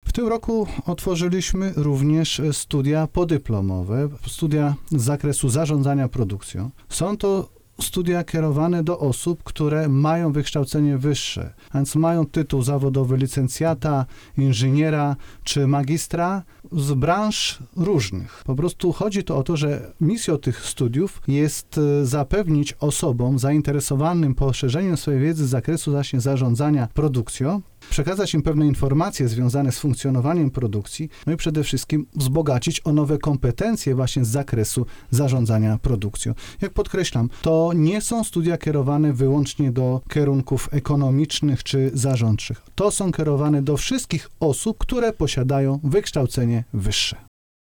W tym roku otworzyliśmy również studia podyplomowe, studia z zakresu zarządzania produkcją. Są to studia kierowane do osób, które mają wykształcenie wyższe, a więc mają tytuł zawodowy licencjata, inżyniera czy magistra z branż różnych. Po prostu chodzi to o to, że misją tych studiów jest zapewnić osobom zainteresowanym poszerzeniem swojej wiedzy z zakresu właśnie zarządzania produkcją, przekazać im pewne informacje związane z funkcjonowaniem produkcji, no i przede wszystkim wzbogacić o nowe kompetencje właśnie z zakresu zarządzania produkcją. Jak podkreślam, to nie są studia kierowane wyłącznie do kierunków ekonomicznych czy zarządczych. To są kierowane do wszystkich osób, które posiadają wykształcenie wyższe.